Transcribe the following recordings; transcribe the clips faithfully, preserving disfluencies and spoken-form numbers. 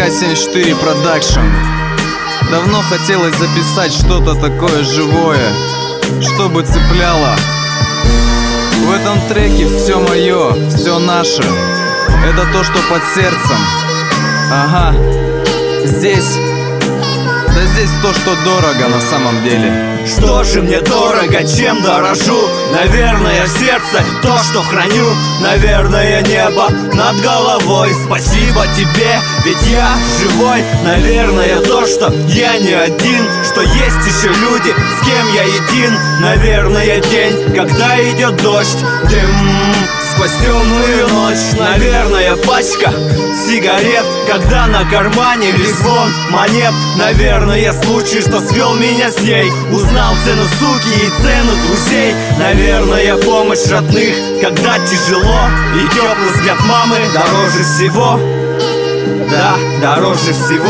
К семьдесят четыре Production. Давно хотелось записать что-то такое живое, чтобы цепляло. В этом треке все мое, все наше. Это то, что под сердцем. Ага, здесь, да здесь то, что дорого на самом деле. Что же мне дорого, чем дорожу? Наверное, в сердце то, что храню. Наверное, небо над головой. Спасибо тебе, ведь я живой. Наверное, то, что я не один, что есть еще люди, с кем я един. Наверное, день, когда идет дождь, дым сквозь темную ночь. Наверное, пачка сигарет, когда на кармане лишь звон монет. Наверное, случай, что свел меня с ней, узнал цену суки и цену друзей. Наверное, помощь родных, когда тяжело, и теплый взгляд мамы дороже всего. Да, дороже всего.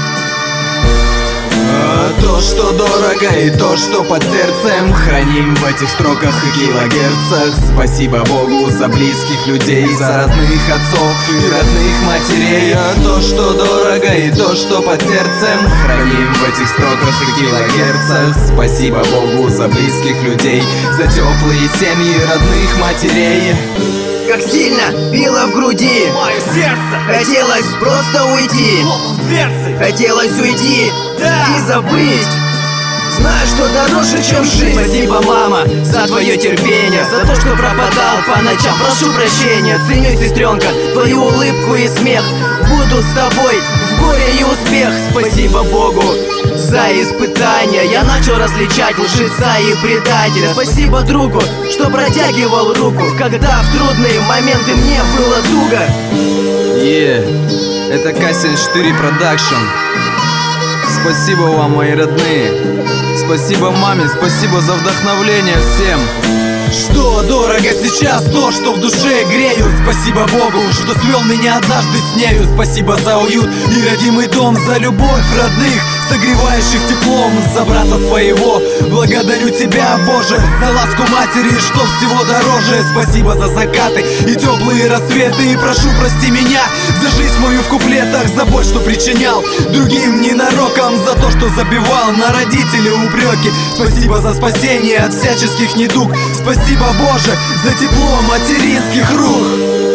То, что дорого, и то, что под сердцем, храним в этих строках и килогерцах. Спасибо Богу за близких людей, за родных отцов и родных матерей. То, что дорого, и то, что под сердцем, храним в этих строках и килогерцах. Спасибо Богу за близких людей, за теплые семьи родных матерей. Как сильно било в груди, мое сердце, хотелось просто уйти. Дверцы. Хотелось уйти, да, и забыть. Знаю, что дороже, чем жизнь. Спасибо, мама, за твое терпение, за то, что пропадал по ночам. Прошу прощения, ценю, сестренка, твою улыбку и смех. Буду с тобой в горе и успех. Спасибо Богу за испытания. Я начал различать лжеца и предателя. Спасибо другу, что протягивал руку, когда в трудные моменты мне было туго. Yeah, это К семьдесят четыре Production. Спасибо вам, мои родные. Спасибо маме, спасибо за вдохновление всем. Что дорого сейчас, то, что в душе грею. Спасибо Богу, что свел меня однажды с нею. Спасибо за уют и родимый дом, за любовь родных, согревающих теплом, за брата своего. Благодарю тебя, Боже, за ласку матери, что всего дороже. Спасибо за закаты и теплые рассветы. И прошу, прости меня за жизнь мою в куплетах, за боль, что причинял другим ненароком, за то, что забивал на родителей упреки. Спасибо за спасение от всяческих недуг. Спасибо, Боже, за тепло материнских рук.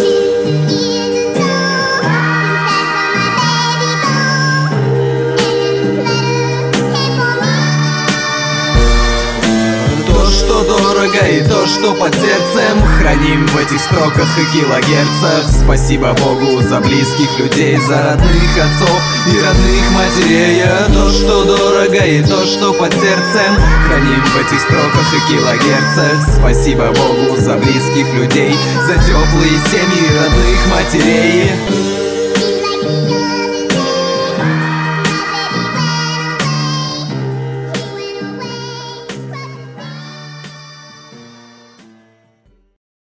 Что дорого, и то, что под сердцем, храним в этих строках и килогерцах. Спасибо Богу за близких людей, за родных отцов и родных матерей. То, что дорого, и то, что под сердцем, храним в этих строках и килогерцах. Спасибо Богу за близких людей, за теплые семьи родных матерей.